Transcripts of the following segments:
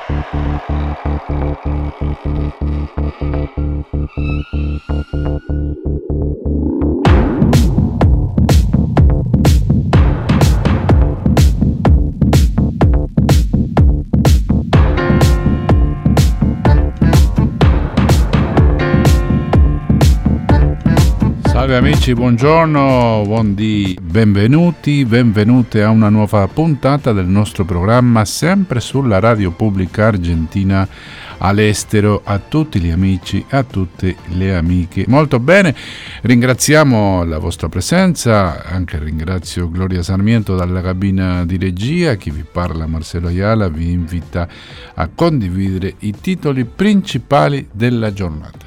Salve amici, buongiorno, benvenuti, benvenute a una nuova puntata del nostro programma, sempre sulla radio pubblica argentina all'estero. A tutti gli amici e a tutte le amiche. Molto bene, ringraziamo la vostra presenza, anche ringrazio Gloria Sarmiento dalla cabina di regia. Chi vi parla, Marcelo Ayala, vi invita a condividere i titoli principali della giornata.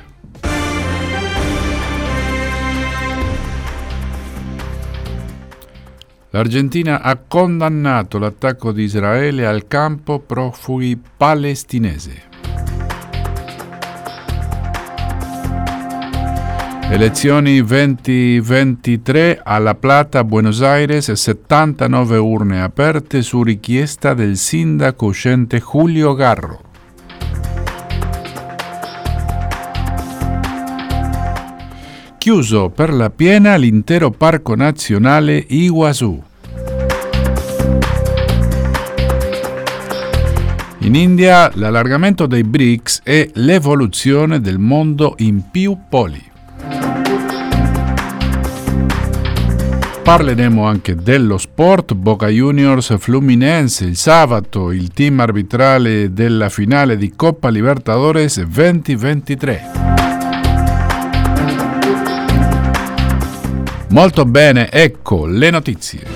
L'Argentina ha condannato l'attacco di Israele al campo profughi palestinese. Elezioni 2023 a La Plata, Buenos Aires, 79 urne aperte su richiesta del sindaco uscente Julio Garro. Chiuso per la piena l'intero Parco Nazionale Iguazú. In India l'allargamento dei BRICS e l'evoluzione del mondo in più poli. Parleremo anche dello sport. Boca Juniors Fluminense il sabato, il team arbitrale della finale di Coppa Libertadores 2023. Molto bene, ecco le notizie.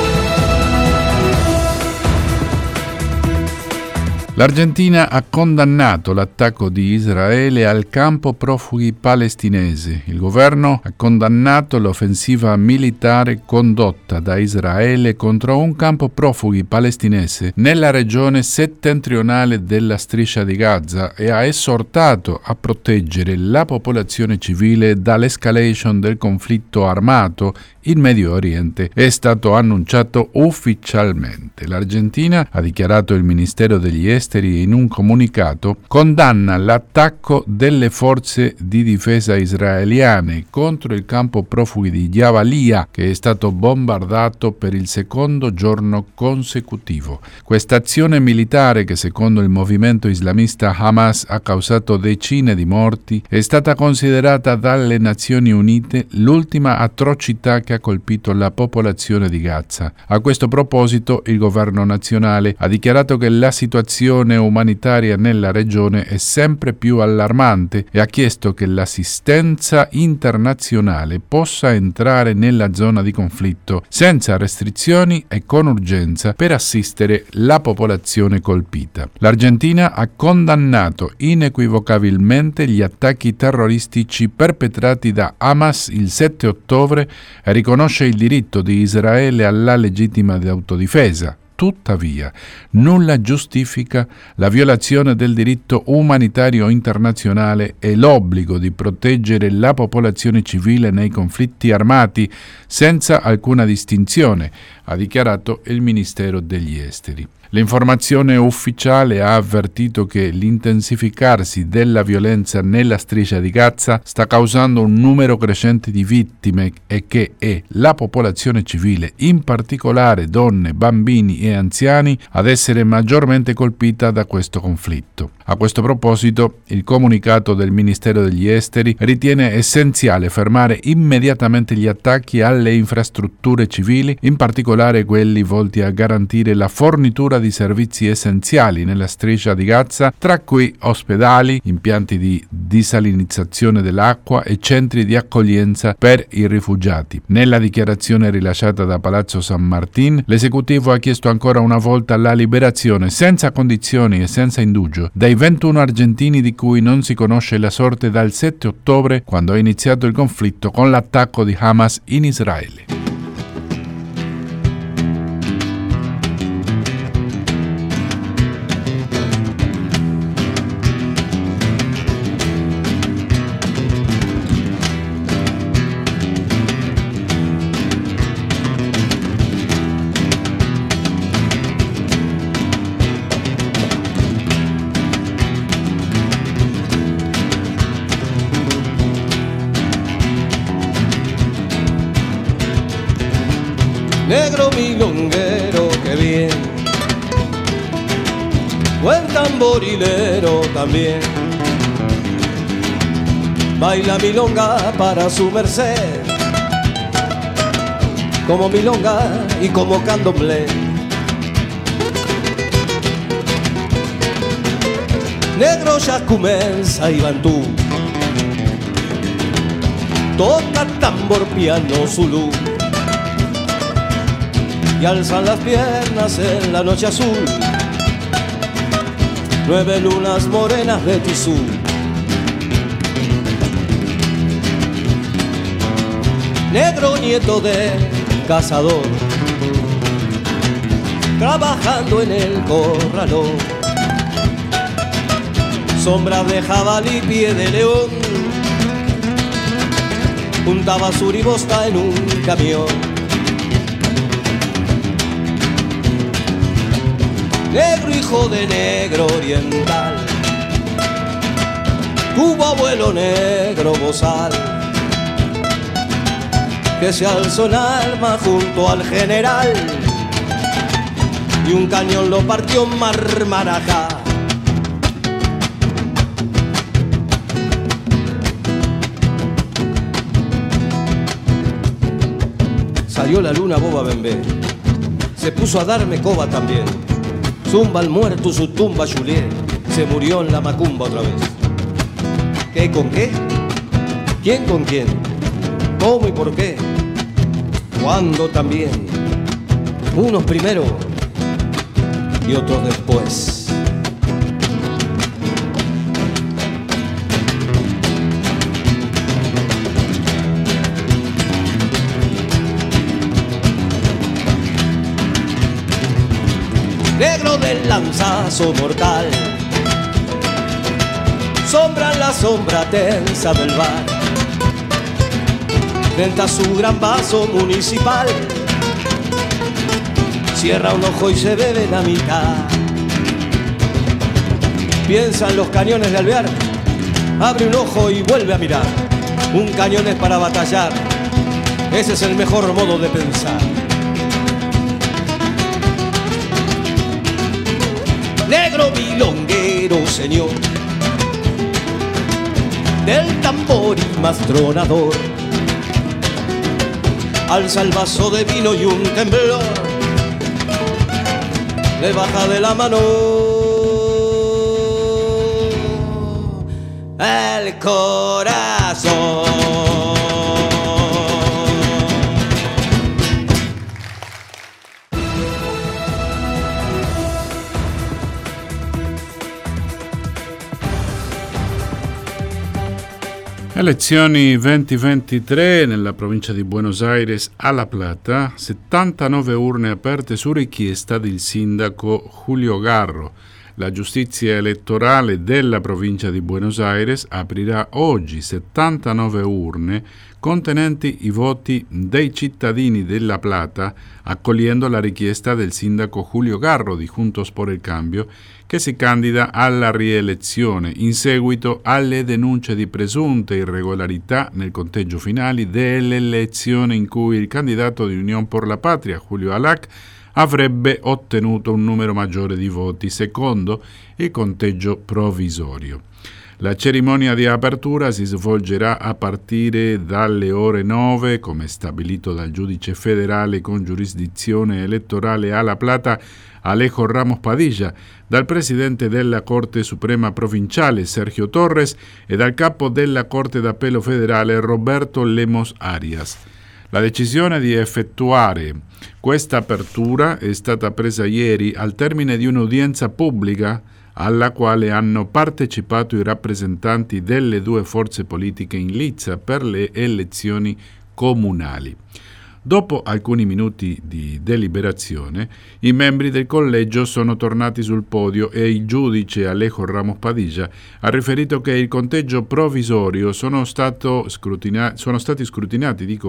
L'Argentina ha condannato l'attacco di Israele al campo profughi palestinese. Il governo ha condannato l'offensiva militare condotta da Israele contro un campo profughi palestinese nella regione settentrionale della Striscia di Gaza e ha esortato a proteggere la popolazione civile dall'escalation del conflitto armato in Medio Oriente. È stato annunciato ufficialmente. L'Argentina, ha dichiarato il Ministero degli Esteri in un comunicato, condanna l'attacco delle forze di difesa israeliane contro il campo profughi di Jabalia, che è stato bombardato per il secondo giorno consecutivo. Questa azione militare, che secondo il movimento islamista Hamas ha causato decine di morti, è stata considerata dalle Nazioni Unite l'ultima atrocità che ha colpito la popolazione di Gaza. A questo proposito, il governo nazionale ha dichiarato che la situazione umanitaria nella regione è sempre più allarmante e ha chiesto che l'assistenza internazionale possa entrare nella zona di conflitto senza restrizioni e con urgenza per assistere la popolazione colpita. L'Argentina ha condannato inequivocabilmente gli attacchi terroristici perpetrati da Hamas il 7 ottobre e riconosce il diritto di Israele alla legittima autodifesa. Tuttavia, nulla giustifica la violazione del diritto umanitario internazionale e l'obbligo di proteggere la popolazione civile nei conflitti armati senza alcuna distinzione, ha dichiarato il Ministero degli Esteri. L'informazione ufficiale ha avvertito che l'intensificarsi della violenza nella striscia di Gaza sta causando un numero crescente di vittime e che è la popolazione civile, in particolare donne, bambini e anziani, ad essere maggiormente colpita da questo conflitto. A questo proposito, il comunicato del Ministero degli Esteri ritiene essenziale fermare immediatamente gli attacchi alle infrastrutture civili, in particolare quelli volti a garantire la fornitura di servizi essenziali nella striscia di Gaza, tra cui ospedali, impianti di disalinizzazione dell'acqua e centri di accoglienza per i rifugiati. Nella dichiarazione rilasciata da Palazzo San Martín, l'esecutivo ha chiesto ancora una volta la liberazione senza condizioni e senza indugio dei 21 argentini di cui non si conosce la sorte dal 7 ottobre, quando è iniziato il conflitto con l'attacco di Hamas in Israele. milonguero, qué bien. Buen tamborilero también. Baila milonga para su merced, como milonga y como candomblé. Negro yacumensa y bantú, toca tambor, piano, zulú, y alzan las piernas en la noche azul 9 lunas morenas de tisú. Negro nieto de cazador, trabajando en el corralón. Sombra de jabalí, pie de león, juntaba suribosta en un camión. Negro hijo de negro oriental, tuvo abuelo negro bozal, que se alzó en alma junto al general y un cañón lo partió en Marmarajá. Salió la luna boba bembé, se puso a darme coba también. Zumba al muerto su tumba Juliet, se murió en la macumba otra vez. ¿Qué con qué? ¿Quién con quién? ¿Cómo y por qué? ¿Cuándo también? Unos primero y otros después. Negro del lanzazo mortal, sombra en la sombra tensa del bar, frente a su gran vaso municipal, cierra un ojo y se bebe la mitad. Piensa en los cañones de Alvear, abre un ojo y vuelve a mirar. Un cañón es para batallar, ese es el mejor modo de pensar. Negro milonguero, señor, del tambor y más tronador, alza el vaso de vino y un temblor le baja de la mano el corazón. Elezioni 2023 nella provincia di Buenos Aires a La Plata, 79 urne aperte su richiesta del sindaco Julio Garro. La giustizia elettorale della provincia di Buenos Aires aprirà oggi 79 urne contenenti i voti dei cittadini della Plata, accogliendo la richiesta del sindaco Julio Garro di Juntos por el Cambio, che si candida alla rielezione in seguito alle denunce di presunte irregolarità nel conteggio finale delle elezioni in cui il candidato di Unión por la Patria, Julio Alac, avrebbe ottenuto un numero maggiore di voti secondo il conteggio provvisorio. La cerimonia di apertura si svolgerà a partire dalle ore 9, come stabilito dal giudice federale con giurisdizione elettorale a La Plata, Alejo Ramos Padilla, dal presidente della Corte Suprema Provinciale Sergio Torres e dal capo della Corte d'Appello federale Roberto Lemos Arias. La decisione di effettuare questa apertura è stata presa ieri al termine di un'udienza pubblica alla quale hanno partecipato i rappresentanti delle due forze politiche in lizza per le elezioni comunali. Dopo alcuni minuti di deliberazione, i membri del collegio sono tornati sul podio e il giudice Alejo Ramos Padilla ha riferito che il conteggio provvisorio sono stati scrutinati, il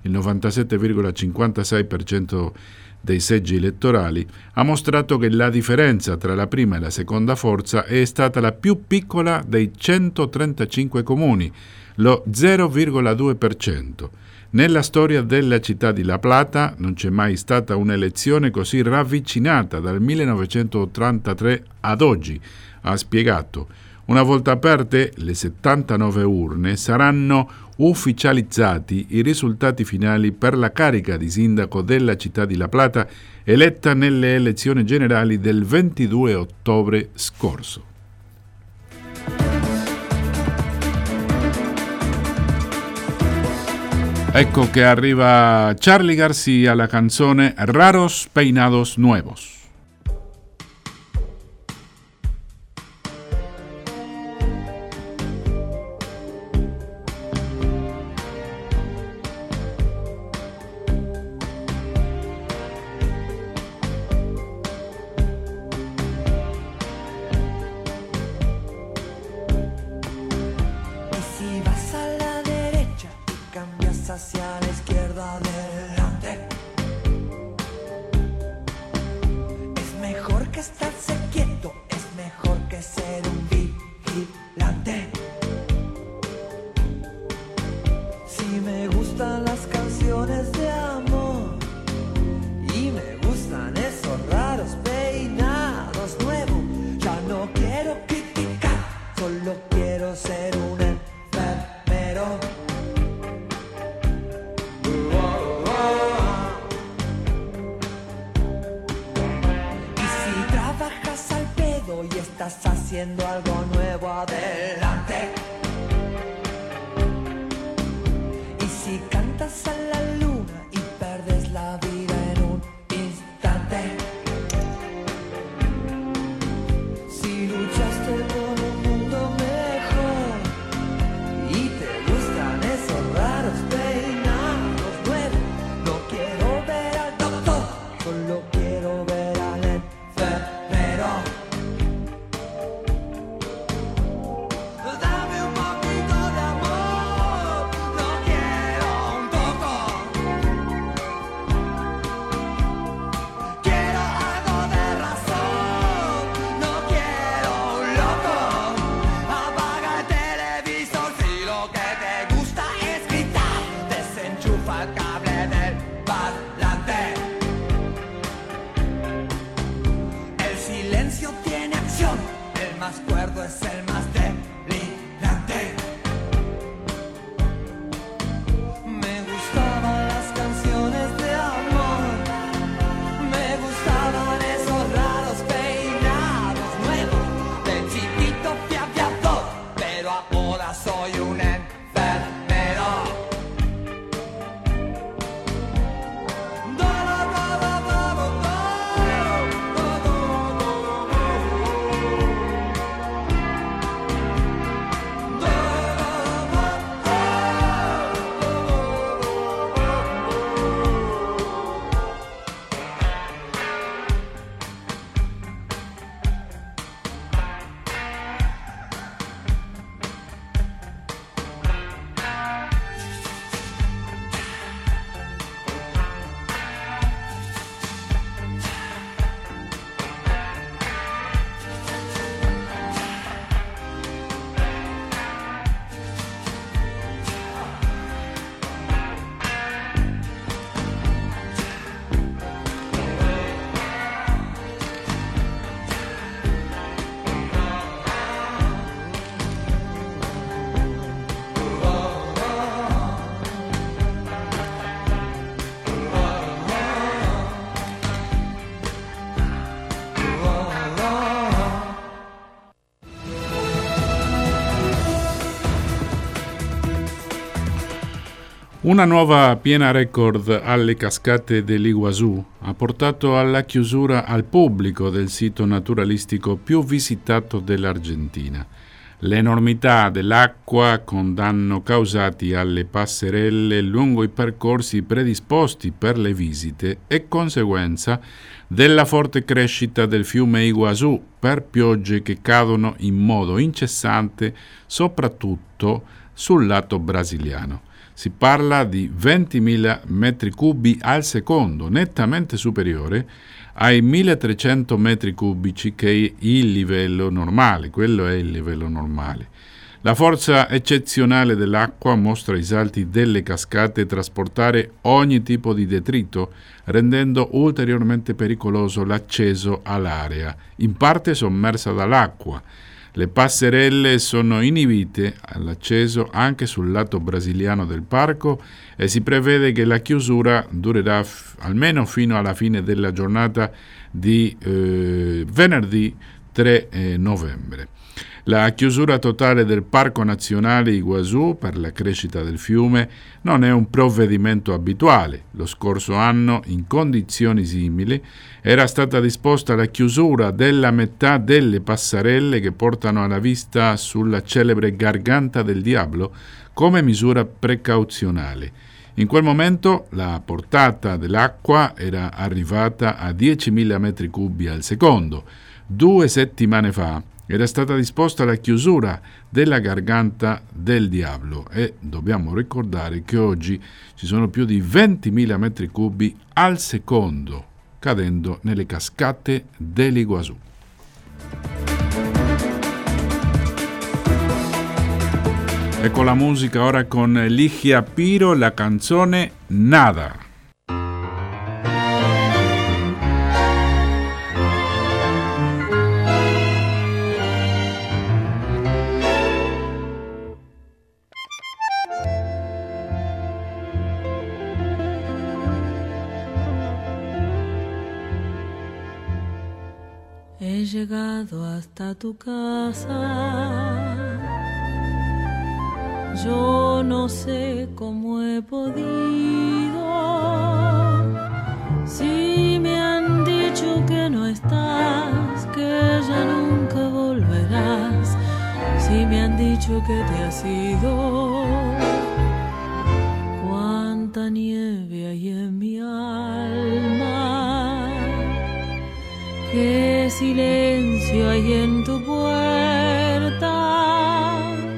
97,56% dei seggi elettorali, ha mostrato che la differenza tra la prima e la seconda forza è stata la più piccola dei 135 comuni, lo 0,2%. Nella storia della città di La Plata non c'è mai stata un'elezione così ravvicinata dal 1983 ad oggi, ha spiegato. Una volta aperte le 79 urne saranno ufficializzati i risultati finali per la carica di sindaco della città di La Plata eletta nelle elezioni generali del 22 ottobre scorso. Ecco che arriva Charly García, la canzone Raros Peinados Nuevos. Hacia la izquierda adelante. Es mejor que estarse quieto, es mejor que ser un vigilante. Si me gustan las canciones de amor y me gustan esos raros peinados nuevos, ya no quiero criticar, solo quiero ser un enfermero. Y estás haciendo algo nuevo, adelante. Y si cantas a la luna y perdes la vida en un instante, si luchaste por un mundo mejor y te gustan esos raros peinados nuevos, no quiero ver al doctor, solo quiero ver al enfermero. Es el más delirante. Me gustaban las canciones de amor, me gustaban esos raros peinados nuevos. De chiquito fui aviador, pero ahora soy un enfermero. Una nuova piena record alle cascate dell'Iguazú ha portato alla chiusura al pubblico del sito naturalistico più visitato dell'Argentina. L'enormità dell'acqua con danno causati alle passerelle lungo i percorsi predisposti per le visite è conseguenza della forte crescita del fiume Iguazú per piogge che cadono in modo incessante soprattutto sul lato brasiliano. Si parla di 20.000 metri cubi al secondo, nettamente superiore ai 1.300 metri cubici che è il livello normale, quello è il livello normale. La forza eccezionale dell'acqua mostra i salti delle cascate trasportare ogni tipo di detrito, rendendo ulteriormente pericoloso l'accesso all'area, in parte sommersa dall'acqua. Le passerelle sono inibite all'accesso anche sul lato brasiliano del parco e si prevede che la chiusura durerà almeno fino alla fine della giornata di venerdì 3 novembre. La chiusura totale del Parco Nazionale Iguazú per la crescita del fiume non è un provvedimento abituale. Lo scorso anno, in condizioni simili, era stata disposta la chiusura della metà delle passerelle che portano alla vista sulla celebre Garganta del Diablo come misura precauzionale. In quel momento la portata dell'acqua era arrivata a 10.000 metri cubi al secondo. 2 settimane fa era stata disposta la chiusura della Garganta del Diablo e dobbiamo ricordare che oggi ci sono più di 20.000 metri cubi al secondo cadendo nelle cascate dell'Iguazú. Ecco la musica ora con Ligia Piro, la canzone Nada. He llegado hasta tu casa, yo no sé cómo he podido, si me han dicho que no estás, que ya nunca volverás, si me han dicho que te has ido, cuánta nieve hay en mi alma, qué silencio hay en tu puerta.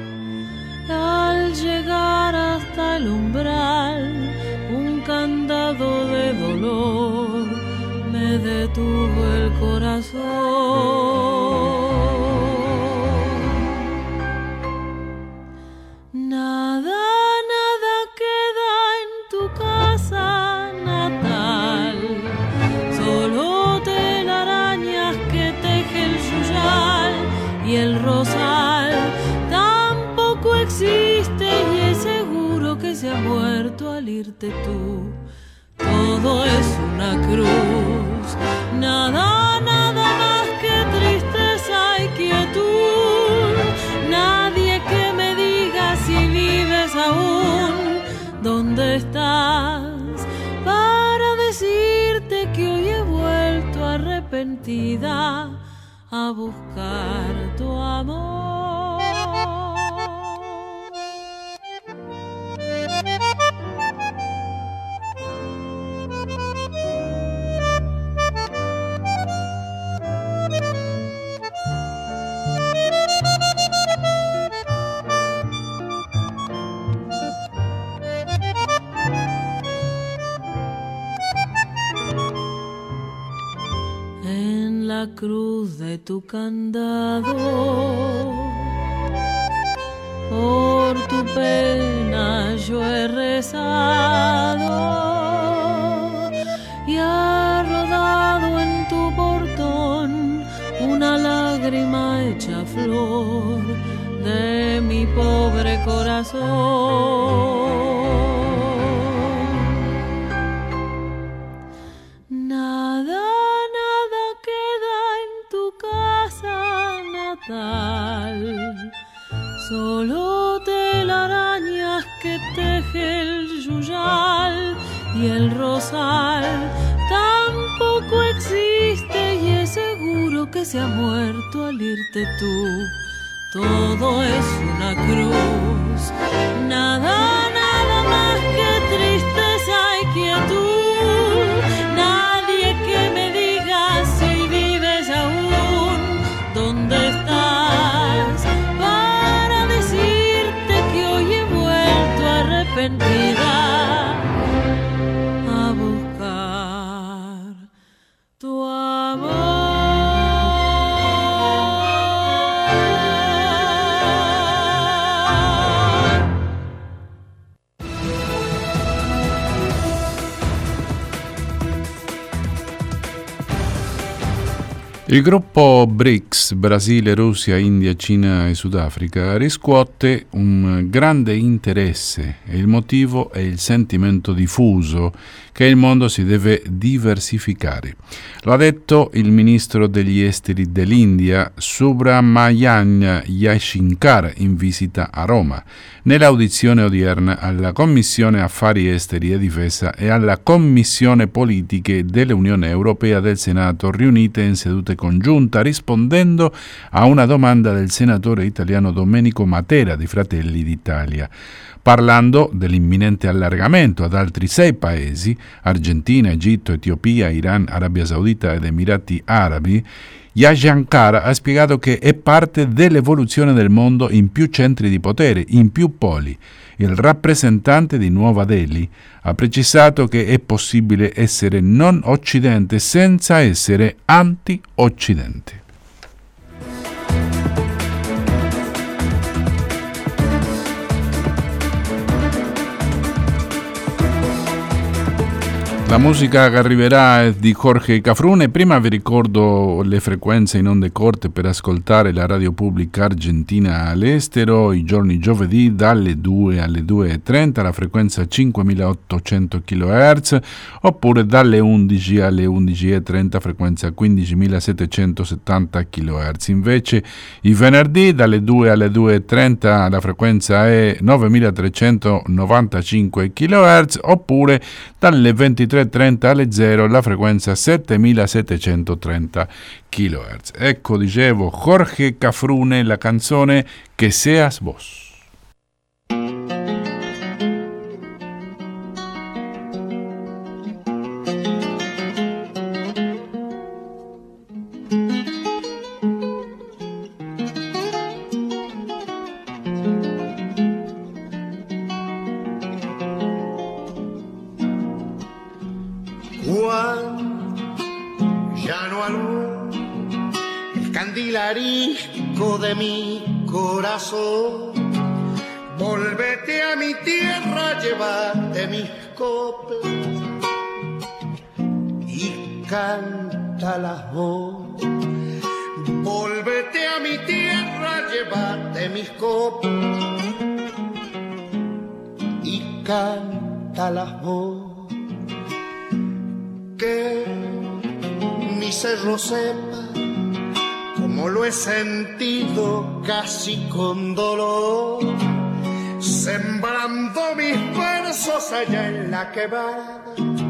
Al llegar hasta el umbral, un candado de dolor me detuvo el corazón. Nada queda en tu casa natal, solo telarañas que teje el yuyal y el rosal. Tampoco existe y es seguro que se ha muerto al irte tú. Todo es una cruz, nada más que tristeza y quietud. Nadie que me diga si vives aún, ¿dónde estás? Para decirte que hoy he vuelto arrepentida a buscar tu amor. En la cruz de tu candado, por tu pena yo he rezado y ha rodado en tu portón una lágrima hecha flor de mi pobre corazón. Nada queda en tu casa natal, solo telarañas que teje el yuyal y el rosal. Tampoco existe y es seguro que se ha muerto al irte tú. Todo es una cruz, nada más que tristeza y quietud. Nadie que me diga si vives aún, ¿dónde estás? Para decirte que hoy he vuelto arrepentida a buscar tu amor. Il gruppo BRICS, Brasile, Russia, India, Cina e Sudafrica, riscuote un grande interesse e il motivo è il sentimento diffuso che il mondo si deve diversificare. Lo ha detto il ministro degli esteri dell'India, Subrahmanyam Jaishankar, in visita a Roma, nell'audizione odierna alla Commissione Affari Esteri e Difesa e alla Commissione Politiche dell'Unione Europea del Senato, riunite in sedute congiunta, rispondendo a una domanda del senatore italiano Domenico Matera di Fratelli d'Italia. Parlando dell'imminente allargamento ad altri 6 paesi, Argentina, Egitto, Etiopia, Iran, Arabia Saudita ed Emirati Arabi, Jaishankar ha spiegato che è parte dell'evoluzione del mondo in più centri di potere, in più poli. Il rappresentante di Nuova Delhi ha precisato che è possibile essere non occidente senza essere anti-occidente. La musica che arriverà è di Jorge Cafrune. Prima vi ricordo le frequenze in onde corte per ascoltare la radio pubblica argentina all'estero i giorni giovedì dalle 2 alle 2.30, la frequenza 5800 kHz, oppure dalle 11 alle 11.30, frequenza 15.770 kHz. Invece i venerdì dalle 2 alle 2.30 la frequenza è 9.395 kHz, oppure dalle 23.30 alle 0 la frequenza 7730 kHz. Ecco, dicevo, Jorge Cafrune, la canzone Que seas vos. De mi corazón, volvete a mi tierra, llévate mis coplas y canta las voz. Volvete a mi tierra, llévate mis coplas y canta las voz. Que mi cerro sepa como lo he sentido casi con dolor, sembrando mis versos allá en la quebrada.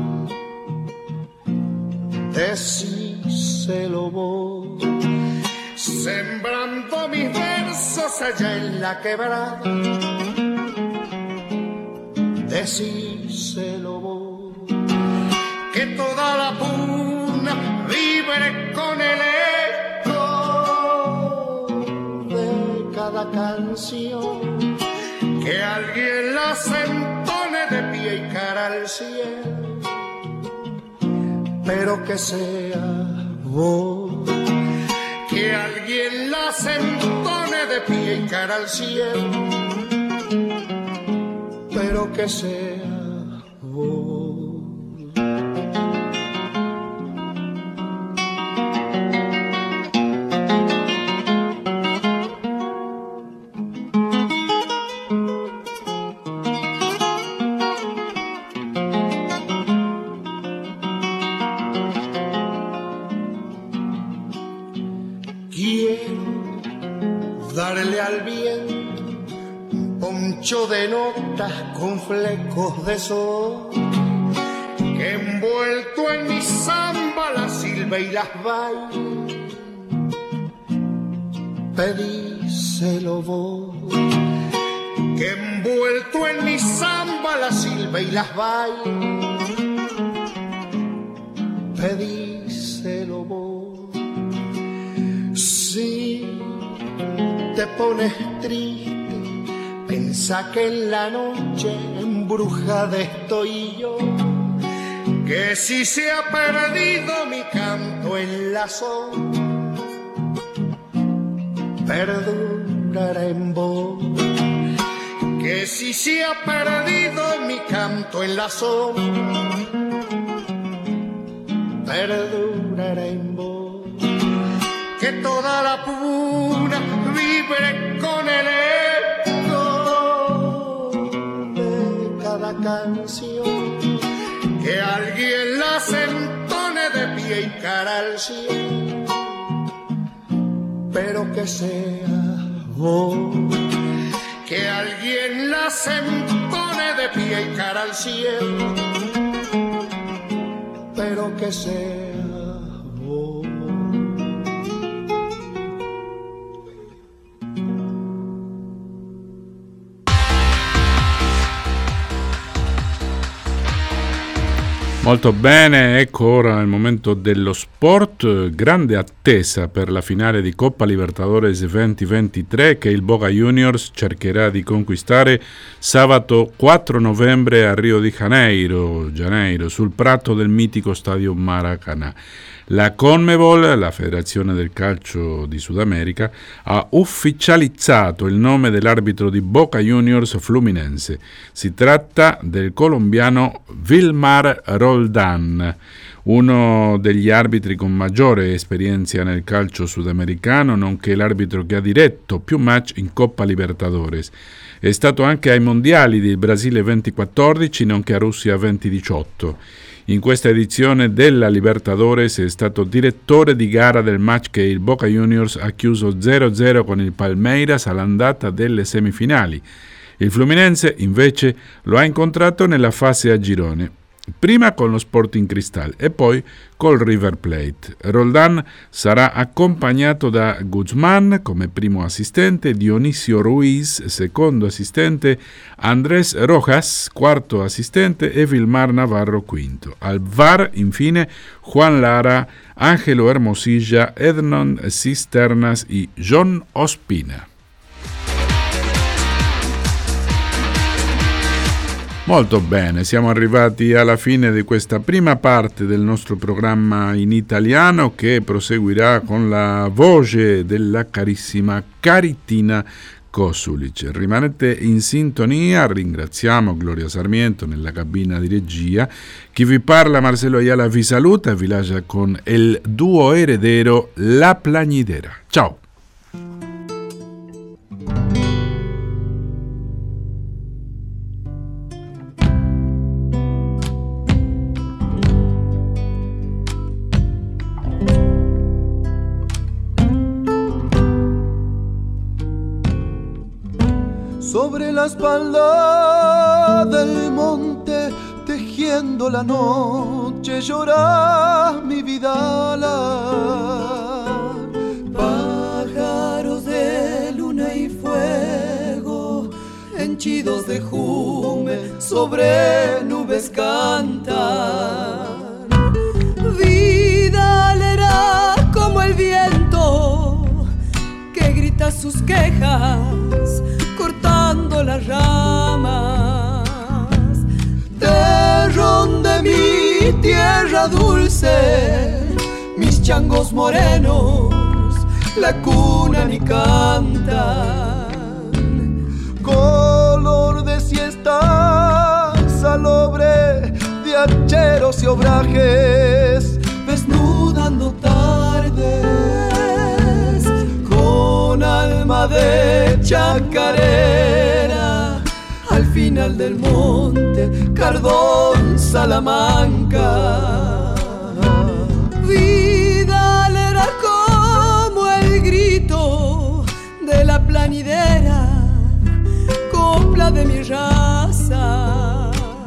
Decíselo vos, sembrando mis versos allá en la quebrada. Decíselo vos, que toda la puna vibre con el cada canción, que alguien la entone de pie y cara al cielo, pero que sea vos, que alguien la entone de pie y cara al cielo, pero que sea vos. De notas con flecos de sol, que envuelto en mi samba la silba y las baila. Pedíselo vos, que envuelto en mi samba la silba y las baila. Pedíselo vos. Si te pones triste, pensá que en la noche embrujada estoy yo, que si se ha perdido mi canto en la sombra, perdurará en vos. Que si se ha perdido mi canto en la sombra, perdurará en vos. que toda la puna vibre con el eco de cada canción, que alguien las entone de pie y cara al cielo, pero que sea vos. Que alguien las entone de pie y cara al cielo, pero que sea vos. Molto bene, ecco ora il momento dello sport. Grande attesa per la finale di Coppa Libertadores 2023 che il Boca Juniors cercherà di conquistare sabato 4 novembre a Rio de Janeiro, sul prato del mitico stadio Maracanã. La CONMEBOL, la Federazione del Calcio di Sud America, ha ufficializzato il nome dell'arbitro di Boca Juniors Fluminense. Si tratta del colombiano Wilmar Roldán, uno degli arbitri con maggiore esperienza nel calcio sudamericano, nonché l'arbitro che ha diretto più match in Coppa Libertadores. È stato anche ai Mondiali del Brasile 2014, nonché a Russia 2018. In questa edizione della Libertadores è stato direttore di gara del match che il Boca Juniors ha chiuso 0-0 con il Palmeiras all'andata delle semifinali. Il Fluminense invece lo ha incontrato nella fase a girone, prima con lo Sporting Cristal e poi col River Plate. Roldán sarà accompagnato da Guzmán come primo assistente, Dionisio Ruiz secondo assistente, Andrés Rojas quarto assistente e Wilmar Navarro quinto. Al VAR infine Juan Lara, Angelo Hermosilla, Ednon Cisternas e John Ospina. Molto bene, siamo arrivati alla fine di questa prima parte del nostro programma in italiano che proseguirà con la voce della carissima Caritina Kosulic. Rimanete in sintonia, ringraziamo Gloria Sarmiento nella cabina di regia. Chi vi parla, Marcelo Ayala, vi saluta e vi lascia con il duo heredero La Plañidera. Ciao! Sobre la espalda del monte, tejiendo la noche, llora mi Vidala. Pájaros de luna y fuego, henchidos de jume, sobre nubes cantan. Vidala era como el viento que grita sus quejas cortando las ramas. Terrón de mi tierra dulce, mis changos morenos la cunan y cantan. Color de siesta salobre de hacheros y obrajes, desnudando tardes con alma de chacarera. Al final del monte, Cardón, Salamanca. Vidal era como el grito de la planidera, copla de mi raza.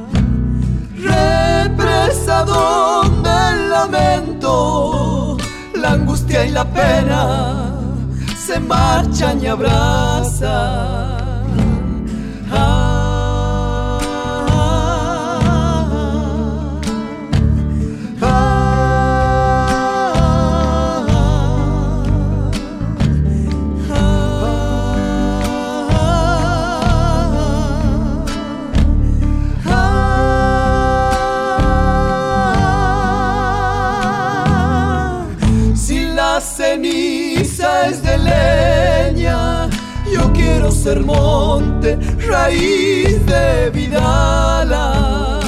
Represa donde el lamento, la angustia y la pena se marchan y abrazan. Ceniza es de leña, yo quiero ser monte, raíz de Vidala.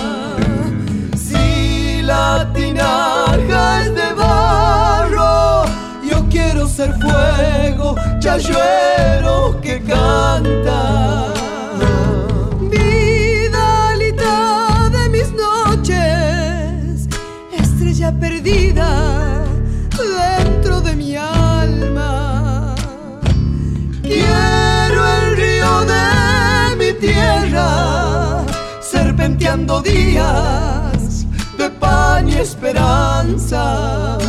Si la tinaja es de barro, yo quiero quiero ser fuego, chayuero que canta. Vidalita de mis noches, estrella perdida dentro de mi alma. Quiero el río de mi tierra, serpenteando días de pan y esperanza.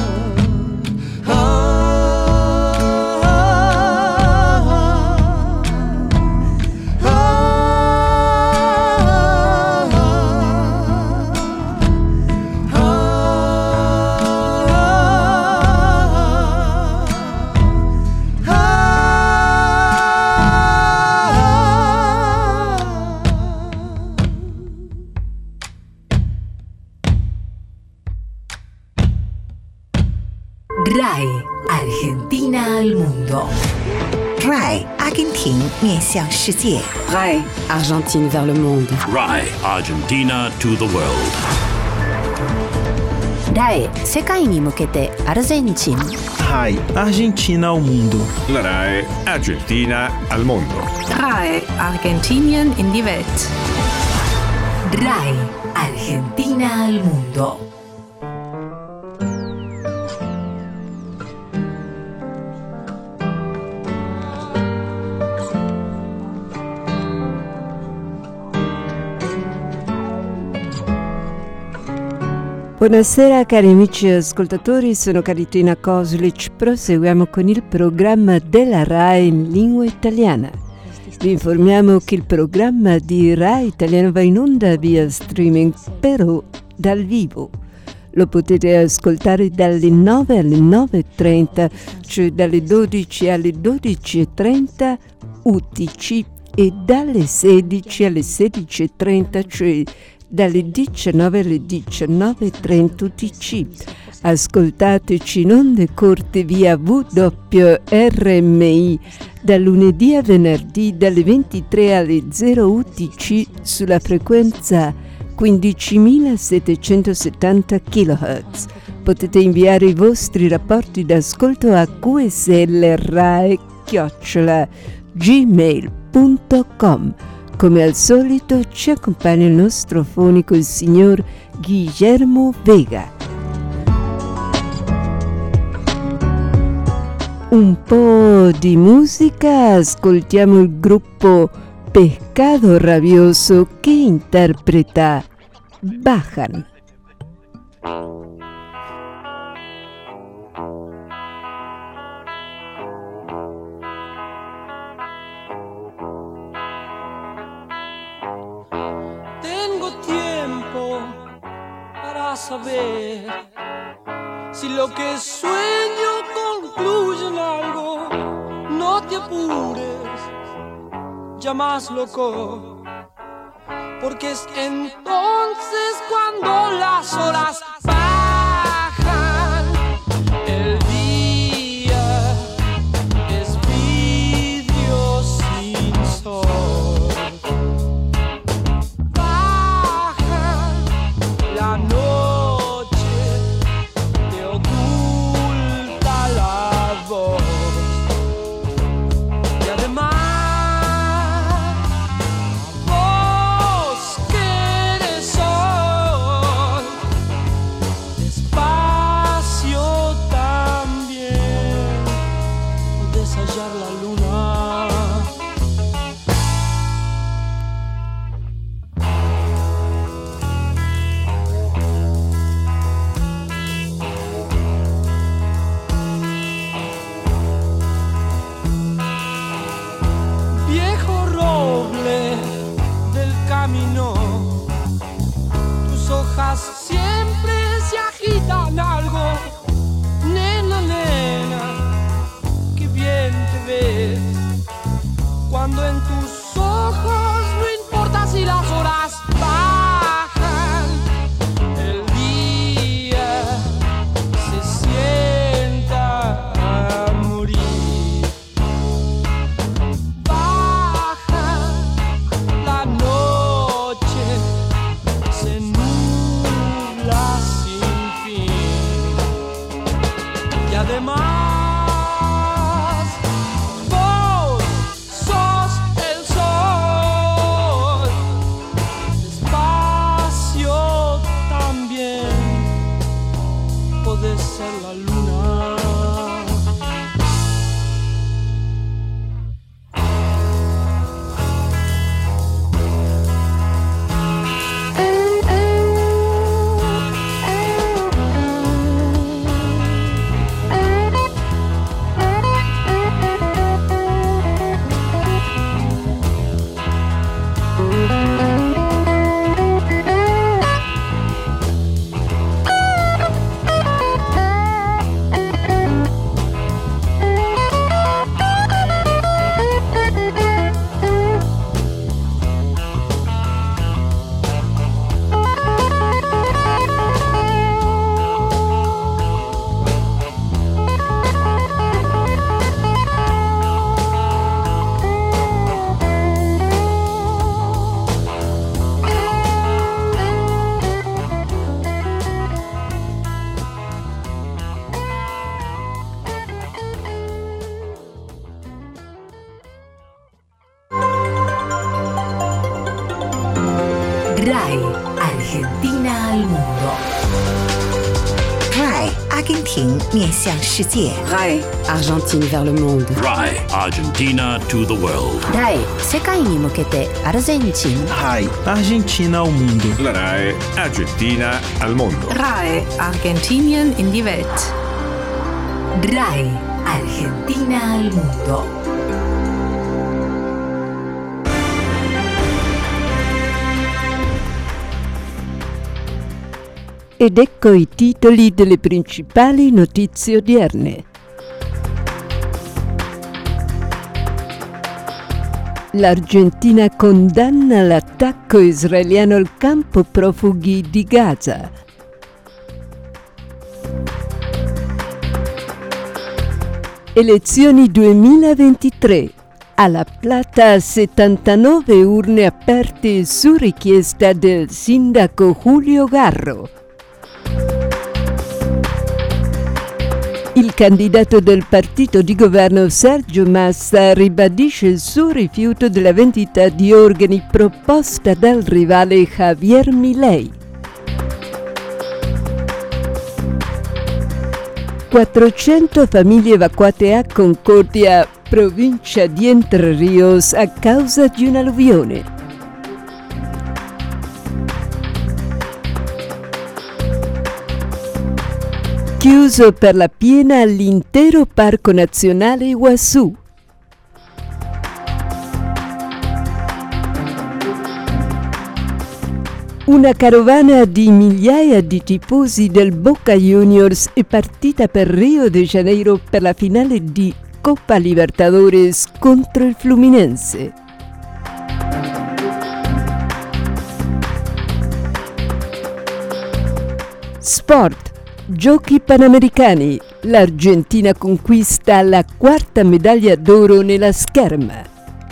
RAI, Argentina al mundo. RAI, Argentine 面向世界。 RAI, Argentine vers le monde. RAI, Argentina to the world. RAI, 世界に向けてアルゼンチン。 RAI, Argentina ao mundo. La RAI, Argentina al mundo. RAI, Argentinien in die Welt. RAI, Argentina al mundo. Buonasera cari amici ascoltatori, sono Caritina Koslic, proseguiamo con il programma della RAI in lingua italiana. Vi informiamo che il programma di RAI Italiano va in onda via streaming, però dal vivo. Lo potete ascoltare dalle 9 alle 9.30, cioè dalle 12 alle 12.30 UTC e dalle 16 alle 16.30, cioè dalle 19 alle 19.30 UTC. Ascoltateci in onde corte via WRMI da lunedì a venerdì dalle 23 alle 0 UTC sulla frequenza 15.770 kHz. Potete inviare i vostri rapporti d'ascolto a qsl.rai@gmail.com. Come al solito ci accompagna il nostro fonico, il signor Guillermo Vega. Un po' di musica, ascoltiamo il gruppo Pescado Rabioso che interpreta Bajan. Saber si lo que sueño concluye en algo. No te apures, ya más loco, porque es entonces cuando las horas bajan. El día es vidrio sin sol. Bajan la noche. Siempre se agitan algo. Nena, nena, qué bien te ves cuando en tus ojos no importa si las horas bajan. El día se sienta a morir. Baja la noche, se sin fin, y además RAI Argentina al mondo. RAI 阿根廷面向世界。 RAI Argentine vers le monde. RAI Argentina to the world. RAI 世界に向けてアルゼンチン。 RAI Argentina al mondo. La RAI Argentina al mondo. RAI Argentinien in die Welt. RAI Argentina al mondo. Ed ecco i titoli delle principali notizie odierne. L'Argentina condanna l'attacco israeliano al campo profughi di Gaza. Elezioni 2023. A La Plata 79 urne aperte su richiesta del sindaco Julio Garro. Il candidato del partito di governo Sergio Massa ribadisce il suo rifiuto della vendita di organi proposta dal rivale Javier Milei. 400 famiglie evacuate a Concordia, provincia di Entre Ríos, a causa di un'alluvione. Chiuso per la piena l'intero Parco Nazionale Iguazú. Una carovana di migliaia di tifosi del Boca Juniors è partita per Rio de Janeiro per la finale di Coppa Libertadores contro il Fluminense. Sport. Giochi Panamericani. L'Argentina conquista la 4ª medaglia d'oro nella scherma.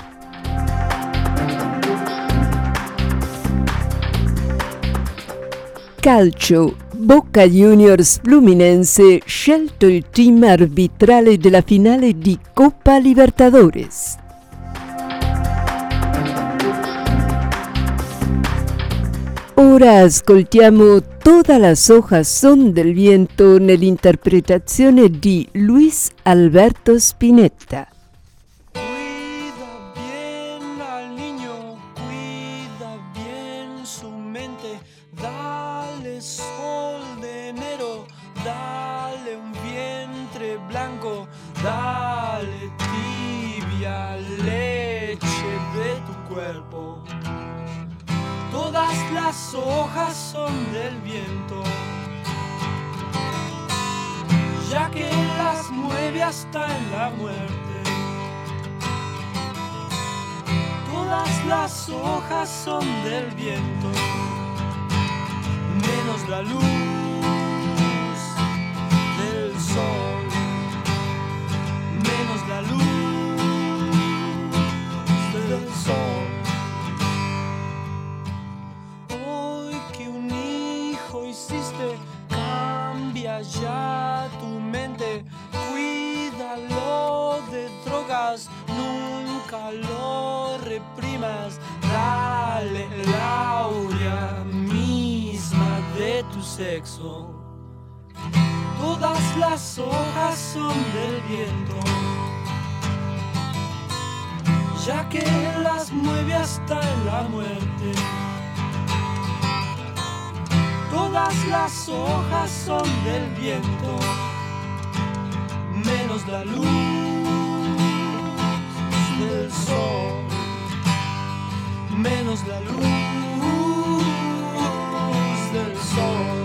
Calcio. Boca Juniors Fluminense scelto il team arbitrale della finale di Coppa Libertadores. Ora ascoltiamo Todas las hojas son del viento nell'interpretazione di Luis Alberto Spinetta. Cuida bien al niño, cuida bien su mente, dale sol de enero, dale un vientre blanco, dale tibia leche de tu cuerpo. Todas las hojas son del viento, ya que las mueve hasta en la muerte. Todas las hojas son del viento, menos la luz del sol, menos la luz del sol. Cambia ya tu mente, cuídalo de drogas, nunca lo reprimas, dale el aurea misma de tu sexo. Todas las hojas son del viento, ya que las mueve hasta en la muerte. Todas las hojas son del viento, menos la luz del sol, menos la luz del sol.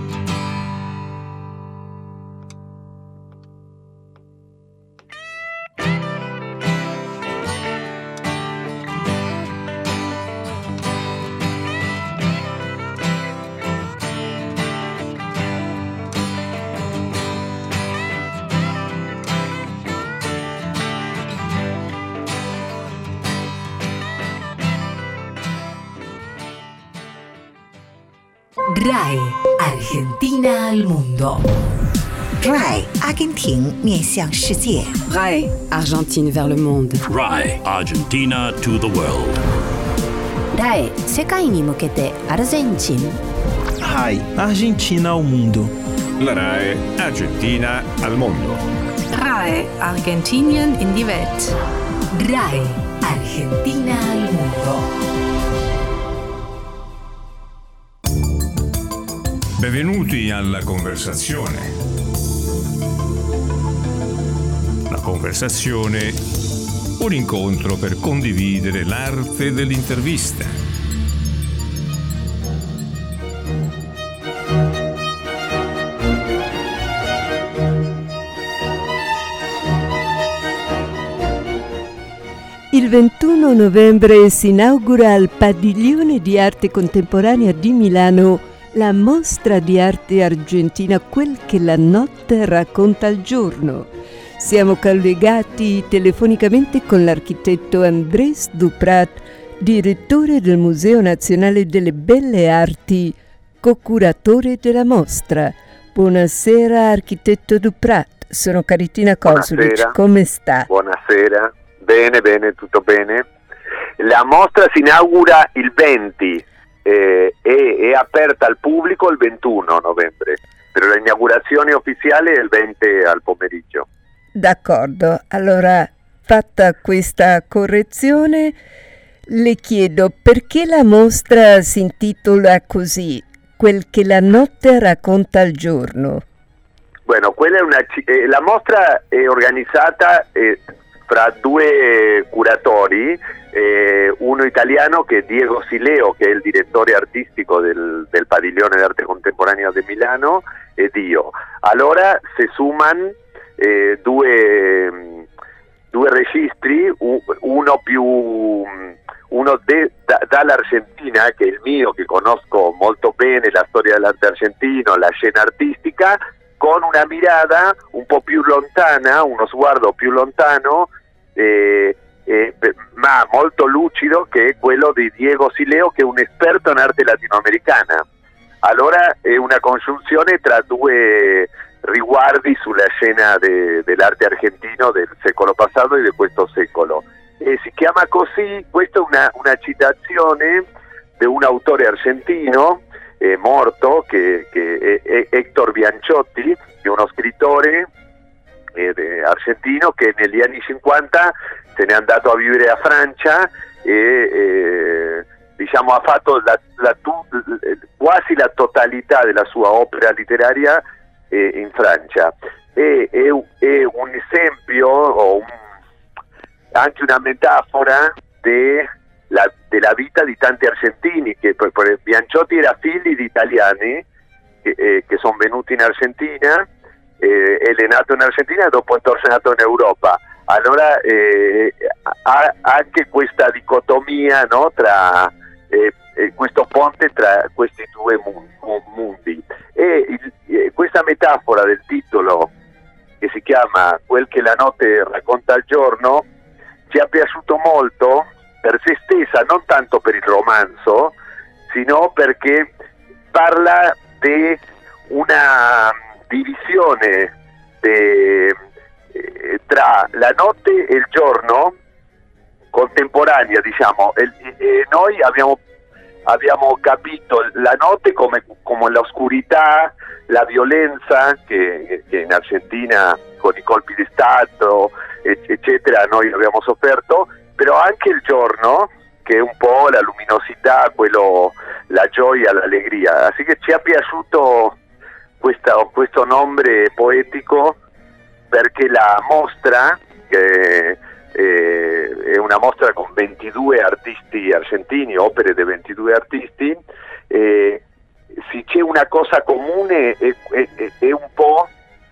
RAI Argentina al mondo. RAI 阿根廷面向世界。 RAI Argentine vers le monde. RAI Argentina to the world. RAE 世界に向けてアルゼンチン RAI Argentina al mondo. La RAE Argentina al mondo. RAE Argentinien in die Welt. RAE Argentina al mondo. Benvenuti alla conversazione. La conversazione, un incontro per condividere l'arte dell'intervista. Il 21 novembre si inaugura al Padiglione di Arte Contemporanea di Milano la mostra di arte argentina Quel che la notte racconta al giorno. Siamo collegati telefonicamente con l'architetto Andrés Duprat, direttore del Museo Nazionale delle Belle Arti, co-curatore della mostra. Buonasera architetto Duprat, sono Caritina Kosulic, come sta? Buonasera, bene, tutto bene. La mostra si inaugura il 20 e è aperta al pubblico il 21 novembre, però l'inaugurazione ufficiale è il 20 al pomeriggio. D'accordo, allora fatta questa correzione le chiedo perché la mostra si intitola così, Quel che la notte racconta al giorno. Bueno, quella è la mostra è organizzata fra due curatori, uno italiano che è Diego Sileo, che è il direttore artistico del Padiglione d'Arte Contemporanea di Milano, ed io. Allora si suman due registri, uno dall'Argentina, che è il mio, che conosco molto bene la storia dell'arte argentino, la scena artistica, con una mirada un po' più lontana, uno sguardo più lontano, ma molto lucido, che è quello di Diego Sileo, che è un esperto in arte latinoamericana. Allora è una congiunzione tra due riguardi sulla scena dell'arte argentino del secolo passato e di questo secolo. Si chiama così, questa è una citazione di un autore argentino morto, che è Héctor Bianciotti, che è uno scrittore argentino che negli anni 50 se n'è andato a vivere a Francia e diciamo ha fatto quasi la totalità della sua opera letteraria in Francia. È un esempio o anche una metafora della vita di tanti argentini, che Bianciotti era figlio di italiani che sono venuti in Argentina, è nato in Argentina e dopo è tornato in Europa. Allora ha anche questa dicotomia, no, tra questo ponte tra questi due mondi. Questa metafora del titolo, che si chiama Quel che la notte racconta al giorno, ci è piaciuto molto per se stessa, non tanto per il romanzo, sino perché parla di una divisione tra la notte e il giorno contemporanea, diciamo. Noi abbiamo capito la notte come l'oscurità, la violenza che in Argentina con i colpi di Stato eccetera noi abbiamo sofferto, però anche il giorno, che è un po' la luminosità, la gioia, l'allegria. Así che ci è piaciuto questo nome poetico, perché la mostra, che è una mostra con 22 artisti argentini, opere di 22 artisti, se c'è una cosa comune è un po'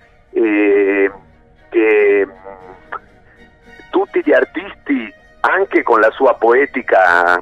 che tutti gli artisti, anche con la sua poetica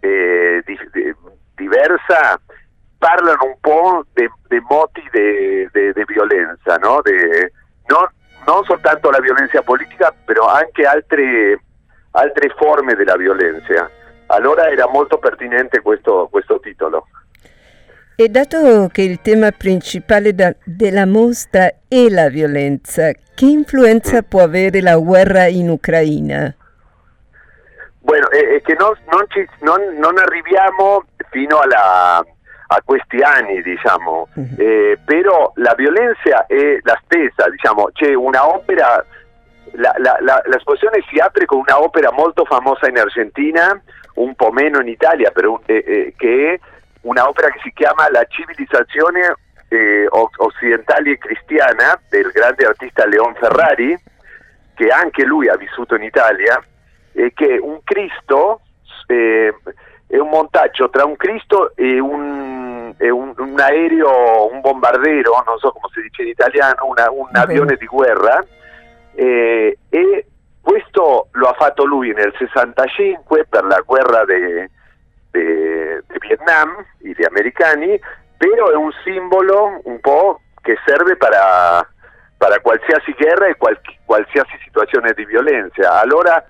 diversa, parlano un po' dei moti di violenza, no? Non soltanto la violenza politica, però anche altre forme della violenza. Allora era molto pertinente questo titolo. E dato che il tema principale della mostra è la violenza, che influenza può avere la guerra in Ucraina? Bueno, che non arriviamo fino a questi anni, diciamo, però la violenza è la stessa, diciamo, c'è una opera, l'esposizione si apre con una opera molto famosa in Argentina, un po' meno in Italia, però, che è una opera che si chiama La civilizzazione occidentale e cristiana del grande artista León Ferrari, che anche lui ha vissuto in Italia, e che un Cristo è un montaggio tra un Cristo e un aereo, un bombardero, non so come si dice in italiano, un avione di guerra, e questo lo ha fatto lui nel 65 per la guerra di Vietnam, gli americani, però è un simbolo un po' che serve para qualsiasi guerra e qualsiasi situazione di violenza. Allora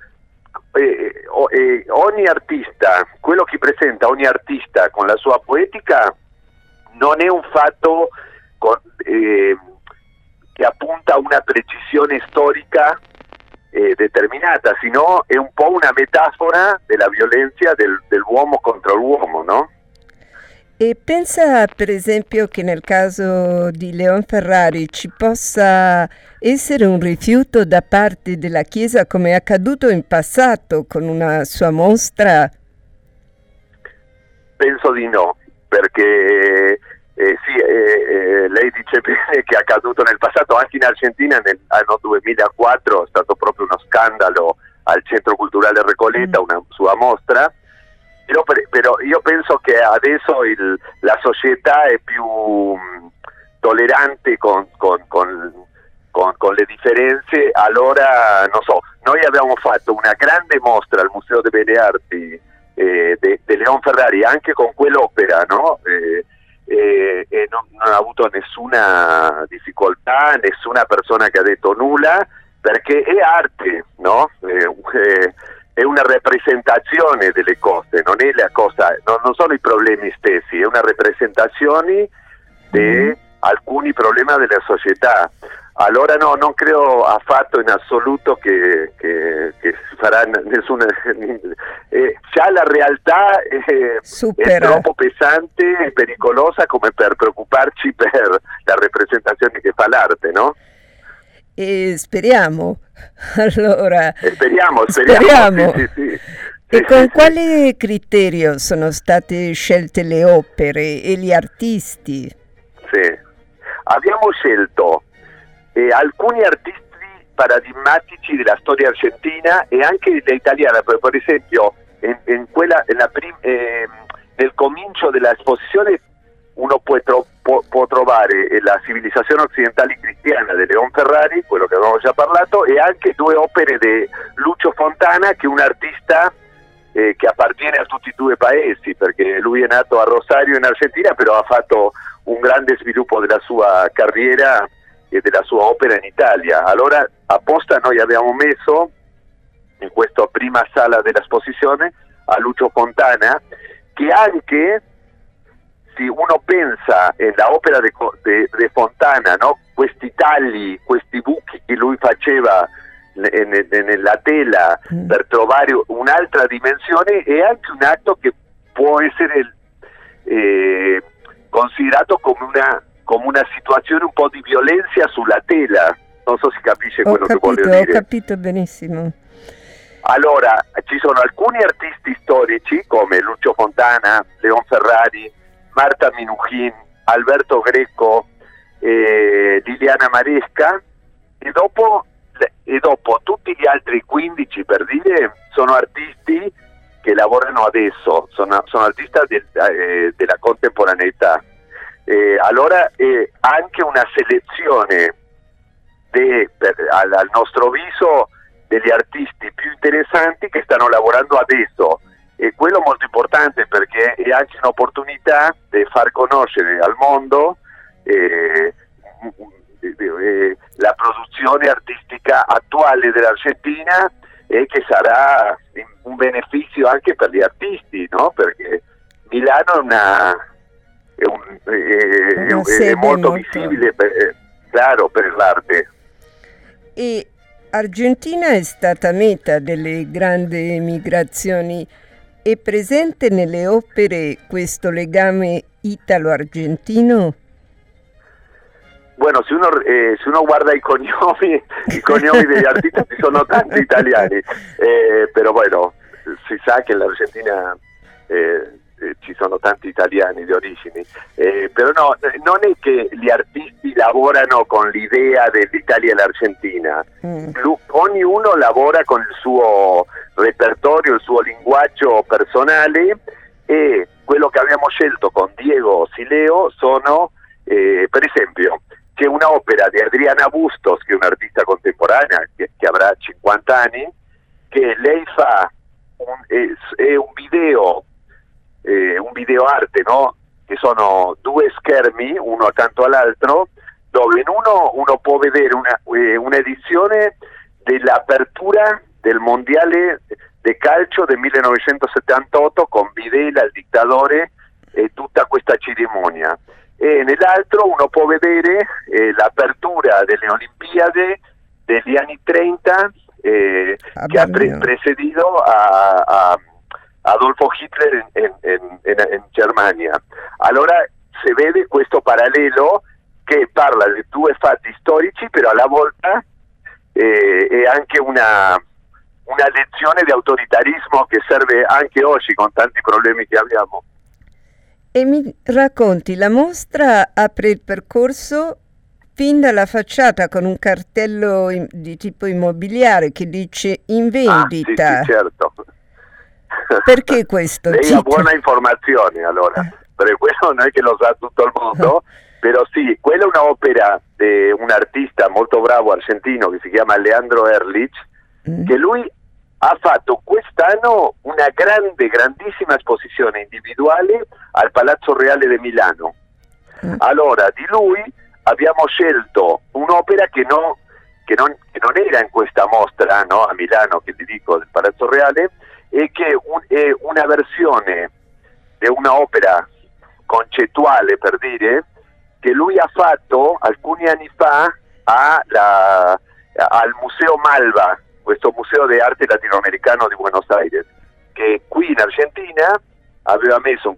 ogni artista, quello che presenta ogni artista con la sua poetica non è un fatto che appunta a una precisione storica determinata, sino è un po' una metafora della violenza dell'uomo contro l'uomo, no? E pensa per esempio che nel caso di León Ferrari ci possa essere un rifiuto da parte della Chiesa, come è accaduto in passato con una sua mostra? Penso di no, perché lei dice bene che è accaduto nel passato, anche in Argentina nell'anno 2004 è stato proprio uno scandalo al Centro Culturale Recoleta, una sua mostra. Però io penso che adesso la società è più tollerante con le differenze. Allora, non so, noi abbiamo fatto una grande mostra al Museo de Belle Arti de León Ferrari, anche con quell'opera, no? E non ha avuto nessuna difficoltà, nessuna persona che ha detto nulla, perché è arte, no? È una rappresentazione delle cose, non è la cosa, non sono i problemi stessi, è una rappresentazione di alcuni problemi della società. Allora no, non credo affatto in assoluto che si farà nessuna... già la realtà è troppo pesante e pericolosa come per preoccuparci per la rappresentazione che fa l'arte, no? E speriamo, allora... Speriamo. Sì. E con quale criterio sono state scelte le opere e gli artisti? Sì, abbiamo scelto alcuni artisti paradigmatici della storia argentina e anche italiana, per esempio nel comincio dell'esposizione uno può trovare la civilizzazione occidentale cristiana di León Ferrari, quello che avevamo già parlato, e anche due opere di Lucio Fontana, che è un artista che appartiene a tutti e due i paesi, perché lui è nato a Rosario in Argentina, però ha fatto un grande sviluppo della sua carriera e della sua opera in Italia. Allora apposta noi abbiamo messo in questa prima sala dell'esposizione a Lucio Fontana, che anche, se uno pensa all'opera di Fontana, no? Questi tagli, questi buchi che lui faceva nella tela per trovare un'altra dimensione, è anche un atto che può essere considerato come una situazione un po' di violenza sulla tela. Non so se capisce quello che voglio dire. Ho capito benissimo. Allora, ci sono alcuni artisti storici come Lucio Fontana, León Ferrari, Marta Minujín, Alberto Greco, Liliana Maresca, e dopo tutti gli altri 15, per dire, sono artisti che lavorano adesso, sono artisti della contemporaneità. Allora anche una selezione al nostro viso degli artisti più interessanti che stanno lavorando adesso, e quello è molto importante perché è anche un'opportunità di far conoscere al mondo la produzione artistica attuale dell'Argentina, e che sarà un beneficio anche per gli artisti, no? Perché Milano è molto visibile, claro, per l'arte. E Argentina è stata meta delle grandi migrazioni. È presente nelle opere questo legame italo-argentino? Bueno, se uno guarda i cognomi degli artisti, ci sono tanti italiani, però bueno, si sa che in Argentina ci sono tanti italiani di origini, però no, non è che gli artisti lavorano con l'idea dell'Italia e l'Argentina, ognuno lavora con il suo repertorio, il suo linguaggio personale, e quello che abbiamo scelto con Diego Sileo sono, per esempio, c'è un'opera di Adriana Bustos, che è un'artista contemporanea che avrà 50 anni, che lei fa un video arte, no? Che sono due schermi uno accanto all'altro, dove in uno può vedere un'edizione dell'apertura del mondiale de calcio del 1978 con Videla, il dittatore, e tutta questa cerimonia, e nell'altro uno può vedere l'apertura delle Olimpiadi degli anni 30 che ha precedito a Adolfo Hitler in Germania. Allora si vede questo parallelo che parla di due fatti storici, però alla volta è anche una lezione di autoritarismo che serve anche oggi con tanti problemi che abbiamo. E mi racconti, la mostra apre il percorso fin dalla facciata con un cartello di tipo immobiliare che dice in vendita. Sì, certo. Perché questo? Lei ha buona informazione, allora, perché quello non è che lo sa tutto il mondo, però sì, quella è un'opera di un artista molto bravo argentino che si chiama Leandro Erlich, che lui ha fatto quest'anno una grandissima esposizione individuale al Palazzo Reale di Milano. Allora, di lui abbiamo scelto un'opera che non era in questa mostra, no, a Milano, che ti dico, del Palazzo Reale, e che è una versione di un'opera concettuale, per dire, che lui ha fatto alcuni anni fa al Museo Malva, questo museo di arte latinoamericano di Buenos Aires, che qui in Argentina aveva messo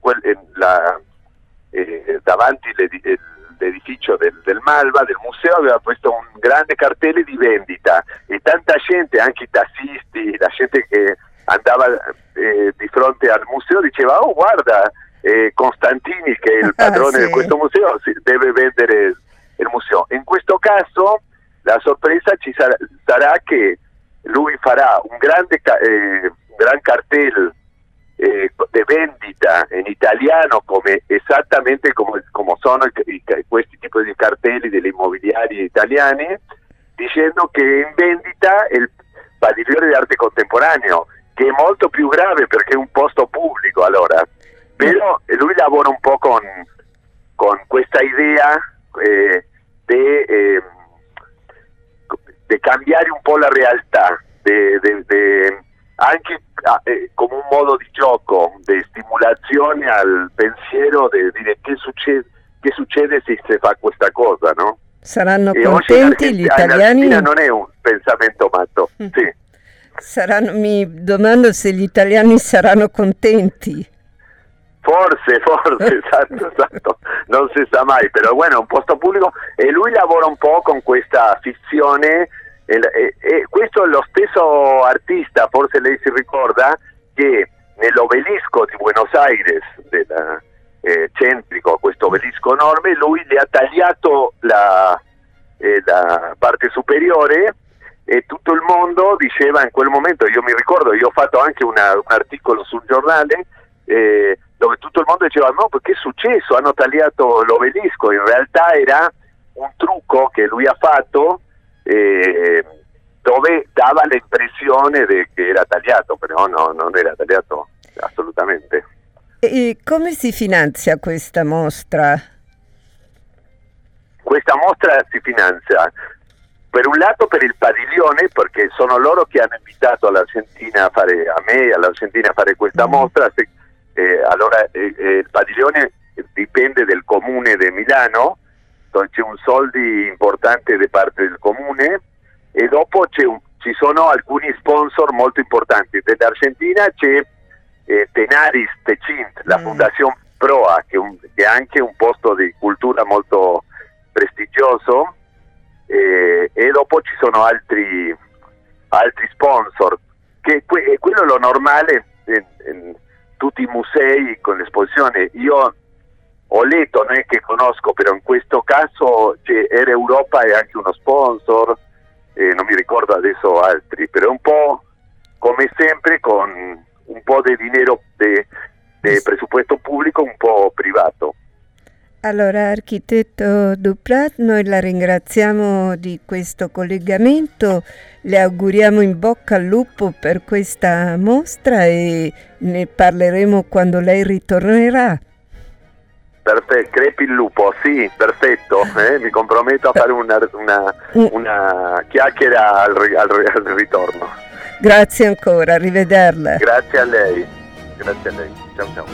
davanti l'edificio del Malva, del museo, aveva posto un grande cartello di vendita, e tanta gente, anche i tassisti, la gente che andava di fronte al museo, diceva: oh, guarda, Constantini, che è il padrone di questo museo, deve vendere il museo. In questo caso la sorpresa ci sarà che lui farà un gran cartello di vendita in italiano, esattamente come sono questi tipi di cartelli delle immobiliari italiane, dicendo che è in vendita il padiglione di arte contemporaneo, che è molto più grave perché è un posto pubblico, allora. Però lui lavora un po' con questa idea di cambiare un po' la realtà, anche come un modo di gioco, di stimolazione al pensiero, di dire che succede se si fa questa cosa, no? Saranno contenti gli italiani? In Argentina non è un pensamento matto, sì. Mi domando se gli italiani saranno contenti. Forse, esatto, non si sa mai, però bueno, è un posto pubblico, e lui lavora un po' con questa fissione, e questo è lo stesso artista, forse lei si ricorda, che nell'obelisco di Buenos Aires, centrico, questo obelisco enorme, lui le ha tagliato la parte superiore, e tutto il mondo diceva in quel momento, io mi ricordo, io ho fatto anche un articolo sul giornale, dove tutto il mondo diceva: no, perché è successo? Hanno tagliato l'obelisco. In realtà era un trucco che lui ha fatto, dove dava l'impressione che era tagliato, però no, non era tagliato assolutamente. E come si finanzia questa mostra? Questa mostra si finanzia per un lato per il padiglione, perché sono loro che hanno invitato all'Argentina all'Argentina a fare questa mostra. Allora il padiglione dipende del comune di Milano, dove c'è un soldi importante da parte del comune, e dopo ci sono alcuni sponsor molto importanti. Dell'Argentina c'è Tenaris Techint, la Fondazione Proa, che è anche un posto di cultura molto prestigioso, e dopo ci sono altri sponsor, che quello è lo normale in tutti i musei con l'esposizione. Io ho letto, non è che conosco, però in questo caso Air Europa è anche uno sponsor, non mi ricordo adesso altri, però un po' come sempre con un po' di dinero di presupuesto pubblico, un po' privato. Allora, architetto Duprat, noi la ringraziamo di questo collegamento, le auguriamo in bocca al lupo per questa mostra e ne parleremo quando lei ritornerà. Perfetto, crepi il lupo, sì, perfetto, mi comprometto a fare una chiacchiera al ritorno. Grazie ancora, arrivederla. Grazie a lei, ciao ciao.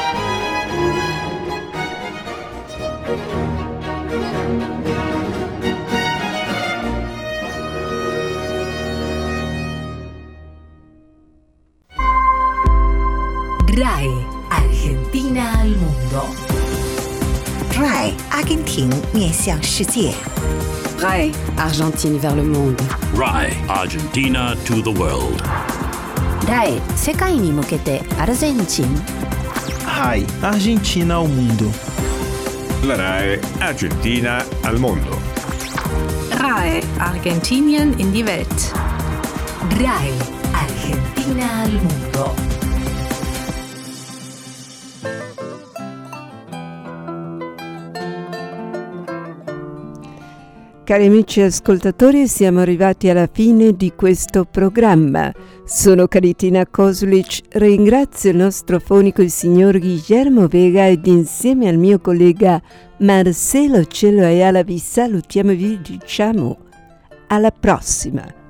RAI Argentina al mondo. RAI 阿根廷面向世界。 RAI Argentine vers le monde. RAI Argentina to the world. RAI 世界に向けてアルゼンチン。 RAI Argentina al mondo. La RAI Argentina al mondo. RAI Argentinien in die Welt. RAI Argentina al mondo. Cari amici ascoltatori, siamo arrivati alla fine di questo programma. Sono Caritina Kosulic, ringrazio il nostro fonico il signor Guillermo Vega ed insieme al mio collega Marcelo Cello Ayala vi salutiamo e vi diciamo alla prossima.